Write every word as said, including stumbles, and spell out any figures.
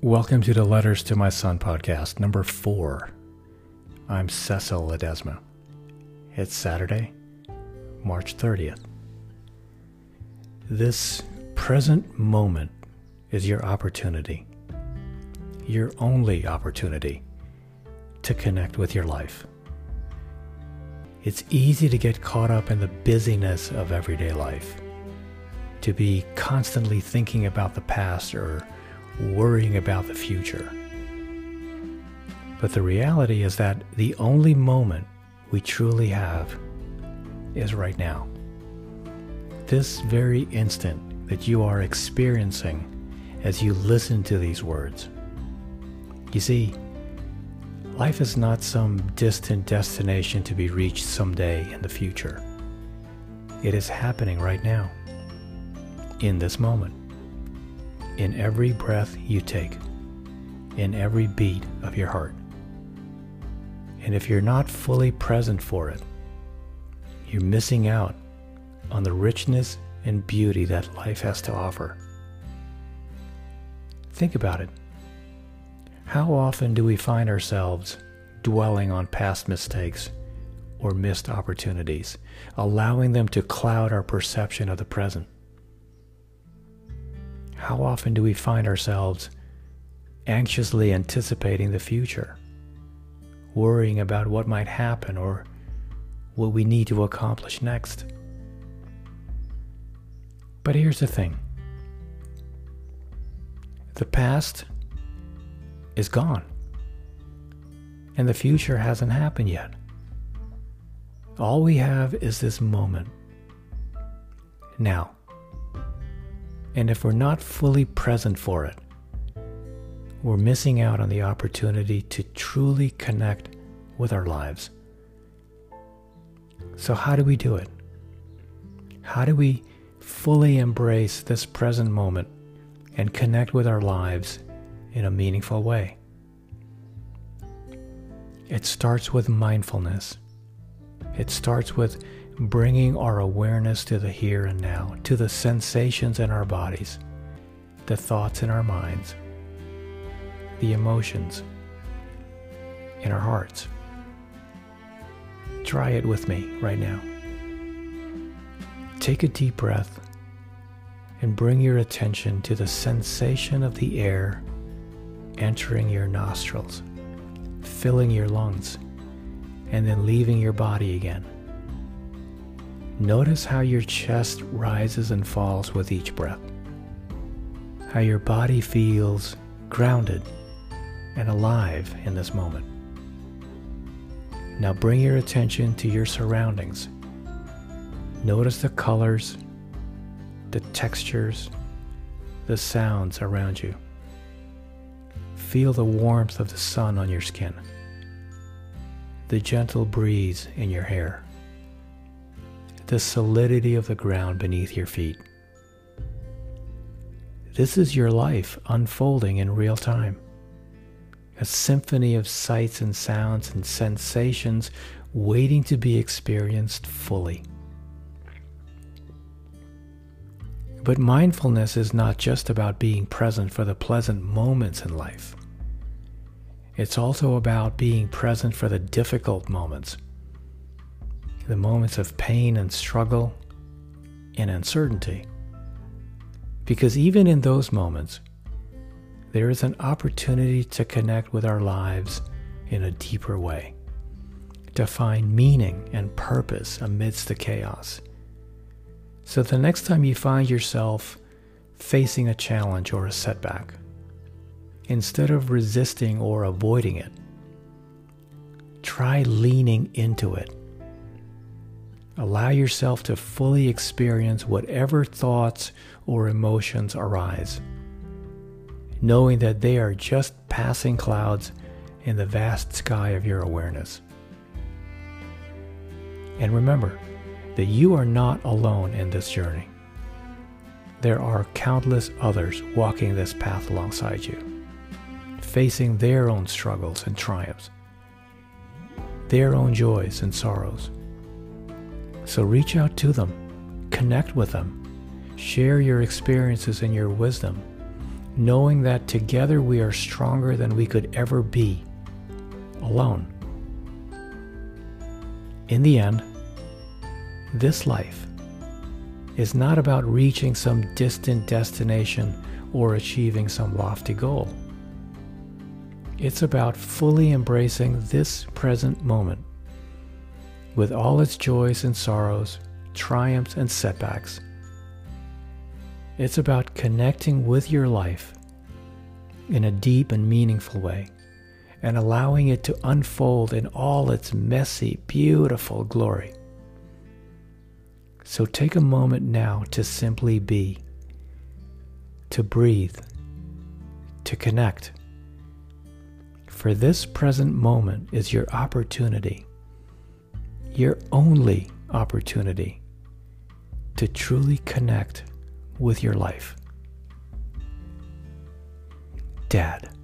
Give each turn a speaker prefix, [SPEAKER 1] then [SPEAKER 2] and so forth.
[SPEAKER 1] Welcome to the Letters to My Son podcast, number four. I'm Cecil Ledesma. It's Saturday, March thirtieth. This present moment is your opportunity, your only opportunity to connect with your life. It's easy to get caught up in the busyness of everyday life, to be constantly thinking about the past or worrying about the future. But the reality is that the only moment we truly have is right now. This very instant that you are experiencing as you listen to these words. You see, life is not some distant destination to be reached someday in the future. It is happening right now, in this moment. In every breath you take, in every beat of your heart. And if you're not fully present for it, you're missing out on the richness and beauty that life has to offer. Think about it. How often do we find ourselves dwelling on past mistakes or missed opportunities, allowing them to cloud our perception of the present? How often do we find ourselves anxiously anticipating the future, worrying about what might happen or what we need to accomplish next? But here's the thing. The past is gone, and the future hasn't happened yet. All we have is this moment, now. And if we're not fully present for it, we're missing out on the opportunity to truly connect with our lives. So how do we do it? How do we fully embrace this present moment and connect with our lives in a meaningful way? It starts with mindfulness. It starts with bringing our awareness to the here and now, to the sensations in our bodies, the thoughts in our minds, the emotions in our hearts. Try it with me right now. Take a deep breath and bring your attention to the sensation of the air entering your nostrils, filling your lungs, and then leaving your body again. Notice how your chest rises and falls with each breath, how your body feels grounded and alive in this moment. Now bring your attention to your surroundings. Notice the colors, the textures, the sounds around you. Feel the warmth of the sun on your skin, the gentle breeze in your hair, the solidity of the ground beneath your feet. This is your life unfolding in real time. A symphony of sights and sounds and sensations waiting to be experienced fully. But mindfulness is not just about being present for the pleasant moments in life. It's also about being present for the difficult moments, the moments of pain and struggle and uncertainty. Because even in those moments, there is an opportunity to connect with our lives in a deeper way, to find meaning and purpose amidst the chaos. So the next time you find yourself facing a challenge or a setback, instead of resisting or avoiding it, try leaning into it. Allow yourself to fully experience whatever thoughts or emotions arise, knowing that they are just passing clouds in the vast sky of your awareness. And remember that you are not alone in this journey. There are countless others walking this path alongside you, facing their own struggles and triumphs, their own joys and sorrows. So reach out to them, connect with them, share your experiences and your wisdom, knowing that together we are stronger than we could ever be alone. In the end, this life is not about reaching some distant destination or achieving some lofty goal. It's about fully embracing this present moment with all its joys and sorrows, triumphs and setbacks. It's about connecting with your life in a deep and meaningful way and allowing it to unfold in all its messy, beautiful glory. So take a moment now to simply be, to breathe, to connect. For this present moment is your opportunity, your only opportunity to truly connect with your life. Dad.